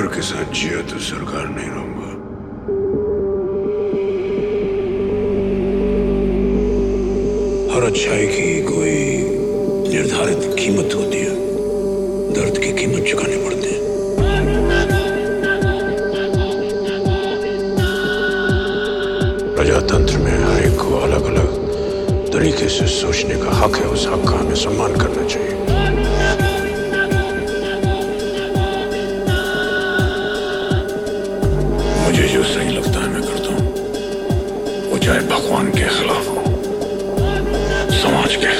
के साथ जिया तो सरकार नहीं रहूंगा। हर अच्छाई की कोई निर्धारित कीमत होती है, दर्द की कीमत चुकानी पड़ती है। प्रजातंत्र में हर एक को अलग अलग तरीके से सोचने का हक है, उस हक का हमें सम्मान करना चाहिए। मुझे जो सही लगता है मैं करता हूं, वो चाहे भगवान के खिलाफ हो, समाज के